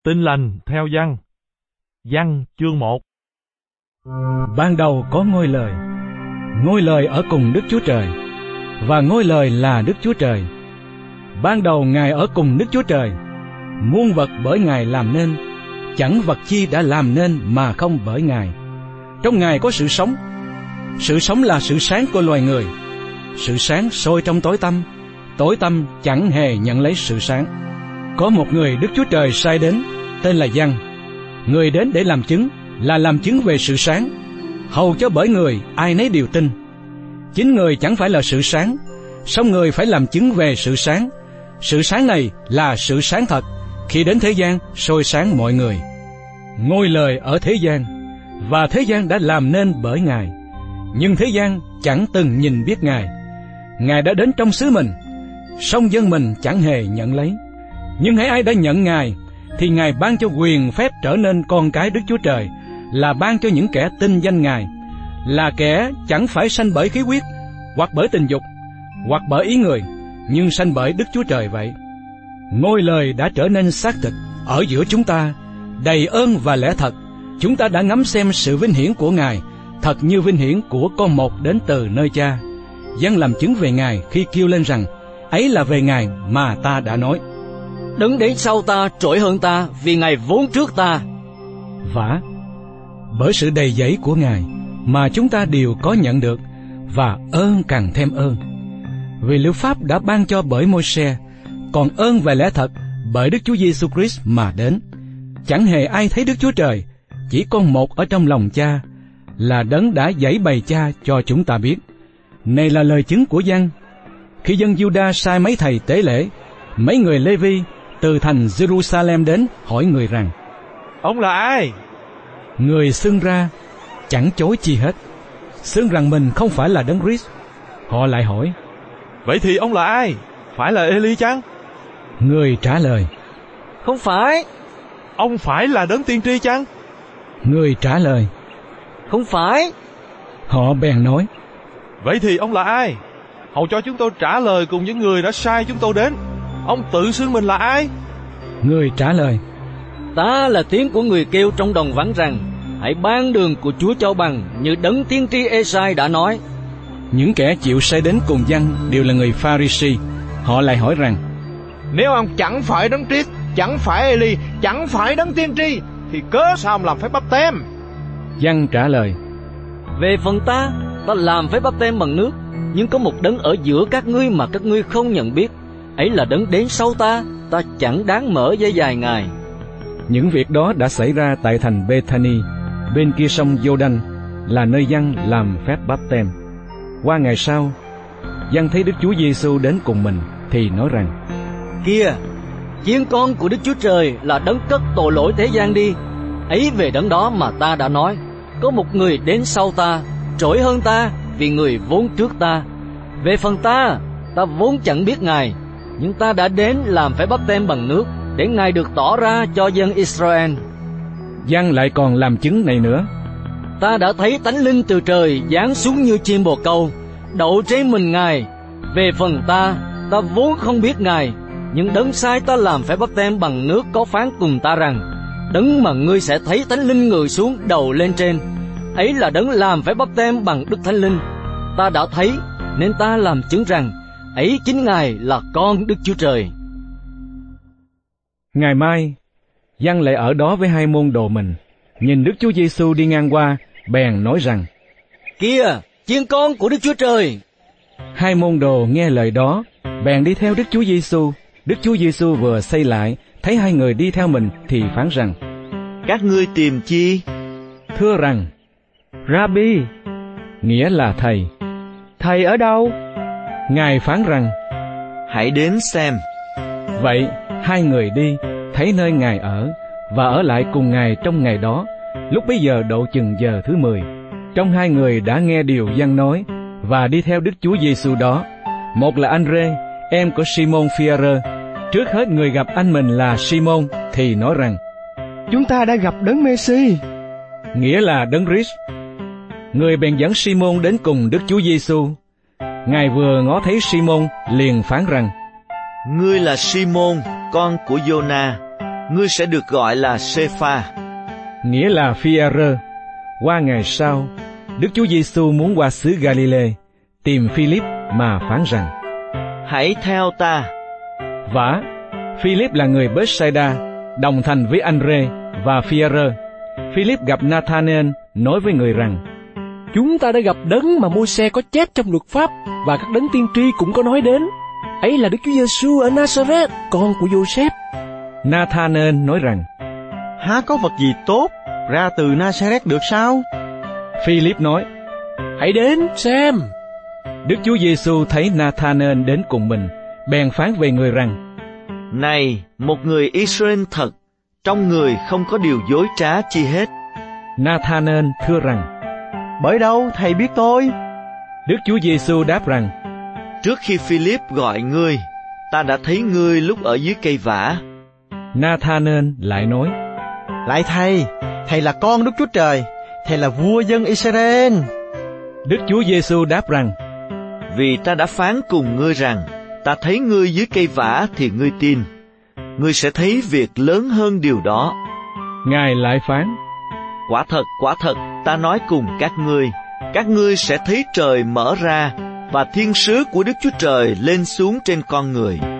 Tin lành theo Giăng. Giăng chương 1. Ban đầu có ngôi lời ở cùng Đức Chúa Trời, và ngôi lời là Đức Chúa Trời. Ban đầu Ngài ở cùng Đức Chúa Trời. Muôn vật bởi Ngài làm nên, chẳng vật chi đã làm nên mà không bởi Ngài. Trong Ngài có sự sống là sự sáng của loài người. Sự sáng soi trong tối tăm chẳng hề nhận lấy sự sáng. Có một người Đức Chúa Trời sai đến, tên là Giăng. Người đến để làm chứng về sự sáng, hầu cho bởi người ai nấy đều tin. Chính người chẳng phải là sự sáng, song người phải làm chứng về sự sáng. Sự sáng này là sự sáng thật, khi đến thế gian soi sáng mọi người. Ngôi lời ở thế gian, và thế gian đã làm nên bởi Ngài, nhưng thế gian chẳng từng nhìn biết Ngài. Ngài đã đến trong xứ mình, song dân mình chẳng hề nhận lấy. Nhưng hễ ai đã nhận Ngài, thì Ngài ban cho quyền phép trở nên con cái Đức Chúa Trời, là ban cho những kẻ tin danh Ngài, là kẻ chẳng phải sanh bởi khí huyết, hoặc bởi tình dục, hoặc bởi ý người, nhưng sanh bởi Đức Chúa Trời vậy. Ngôi lời đã trở nên xác thịt ở giữa chúng ta, đầy ơn và lẽ thật. Chúng ta đã ngắm xem sự vinh hiển của Ngài, thật như vinh hiển của con một đến từ nơi Cha. Giăng làm chứng về Ngài khi kêu lên rằng, ấy là về Ngài mà ta đã nói. Đấng đến sau ta trỗi hơn ta, vì Ngài vốn trước ta. Vả, bởi sự đầy dẫy của Ngài mà chúng ta đều có nhận được, và ơn càng thêm ơn. Vì律pháp đã ban cho bởi Môi-se, còn ơn và lẽ thật bởi Đức Chúa Giêsu Christ mà đến. Chẳng hề ai thấy Đức Chúa Trời, chỉ con một ở trong lòng Cha, là đấng đã giãi bày Cha cho chúng ta biết. Này là lời chứng của Giăng. Khi dân Giu-đa sai mấy thầy tế lễ, mấy người Lê-vi từ thành Jerusalem đến hỏi người rằng, ông là ai? Người xưng ra, chẳng chối chi hết, xưng rằng mình không phải là đấng Christ. Họ lại hỏi, vậy thì ông là ai? Phải là Eli chăng? Người trả lời, không phải. Ông phải là đấng tiên tri chăng? Người trả lời, không phải. Họ bèn nói, vậy thì ông là ai? Hầu cho chúng tôi trả lời cùng những người đã sai chúng tôi đến. Ông tự xưng mình là ai? Người trả lời, ta là tiếng của người kêu trong đồng vắng rằng, hãy ban đường của Chúa cho bằng, như đấng tiên tri Ê-sai đã nói. Những kẻ chịu sai đến cùng Giăng đều là người Pha-ri-si. Họ lại hỏi rằng, nếu ông chẳng phải đấng Christ, chẳng phải Eli, chẳng phải đấng tiên tri, thì cớ sao ông làm phép báp têm? Giăng trả lời, về phần ta làm phép báp têm bằng nước, nhưng có một đấng ở giữa các ngươi mà các ngươi không nhận biết, ấy là đấng đến sau ta chẳng đáng mở dây dài Ngài. Những việc đó đã xảy ra tại thành Bê-thani, bên kia sông Giô-đanh, là nơi Giăng làm phép báp têm. Qua ngày sau, Giăng thấy Đức Chúa Giêsu đến cùng mình, thì nói rằng, kia, chiên con của Đức Chúa Trời, là đấng cất tội lỗi thế gian đi. Ấy về đấng đó mà ta đã nói, có một người đến sau ta, trỗi hơn ta, vì người vốn trước ta. Về phần ta vốn chẳng biết Ngài, nhưng ta đã đến làm phép báp têm bằng nước, để Ngài được tỏ ra cho dân Israel. Giăng lại còn làm chứng này nữa, ta đã thấy Thánh Linh từ trời giáng xuống như chim bồ câu, đậu trên mình Ngài. Về phần ta vốn không biết Ngài, nhưng đấng sai ta làm phép báp têm bằng nước có phán cùng ta rằng, đấng mà ngươi sẽ thấy Thánh Linh người xuống đầu lên trên, ấy là đấng làm phép báp têm bằng Đức Thánh Linh. Ta đã thấy, nên ta làm chứng rằng, ấy chính Ngài là con Đức Chúa Trời. Ngày mai, Giăng lại ở đó với hai môn đồ mình, nhìn Đức Chúa Giêsu đi ngang qua, bèn nói rằng, kia, chiên con của Đức Chúa Trời. Hai môn đồ nghe lời đó, bèn đi theo Đức Chúa Giêsu. Đức Chúa Giêsu vừa xây lại, thấy hai người đi theo mình, thì phán rằng, các ngươi tìm chi? Thưa rằng, Rabbi, nghĩa là thầy. thầy ở đâu? Ngài phán rằng, hãy đến xem. Vậy hai người đi, thấy nơi Ngài ở, và ở lại cùng Ngài trong ngày đó. Lúc bấy giờ độ chừng giờ thứ 10, trong hai người đã nghe điều Giăng nói, và đi theo Đức Chúa Giêsu đó. Một là An-rê, em của Simon Phi-a-rơ. Trước hết người gặp anh mình là Simon, thì nói rằng, chúng ta đã gặp đấng Mê-si, nghĩa là đấng Christ. Người bèn dẫn Simon đến cùng Đức Chúa Giêsu. Ngài vừa ngó thấy Simon, liền phán rằng, ngươi là Simon, con của Giô-na. ngươi sẽ được gọi là Sê-pha, nghĩa là Phi-e-rơ. Qua ngày sau, Đức Chúa Giêsu muốn qua xứ Ga-li-lê, tìm Phi-líp mà phán rằng: hãy theo ta. Vả, Phi-líp là người Bết-sai-đa, đồng thành với An-rê và Phi-e-rơ. Phi-líp gặp Na-than-ê-l nói với người rằng: Chúng ta đã gặp đấng mà Môi-se có chép trong luật pháp và các đấng tiên tri cũng có nói đến. Ấy là Đức Chúa Giêsu ở Na-sa-rét, con của Giô-sép. Na-than-ê-l nói rằng: há có vật gì tốt ra từ Na-sa-rét được sao? Phi-líp nói: Hãy đến xem. Đức Chúa Giêsu thấy Na-than-ê-l đến cùng mình, bèn phán về người rằng: Này, một người Israel thật, trong người không có điều dối trá chi hết. Na-than-ê-l thưa rằng: Bởi đâu thầy biết tôi? Đức Chúa Giêsu đáp rằng: Trước khi Phi-líp gọi ngươi, ta đã thấy ngươi lúc ở dưới cây vả. Na-than-ê-l lại nói: Lại thầy là con Đức Chúa Trời, thầy là vua dân Israel. Đức Chúa Giêsu đáp rằng: Vì ta đã phán cùng ngươi rằng, ta thấy ngươi dưới cây vả thì ngươi tin. Ngươi sẽ thấy việc lớn hơn điều đó. Ngài lại phán: Quả thật, ta nói cùng các ngươi sẽ thấy trời mở ra và thiên sứ của Đức Chúa Trời lên xuống trên con người.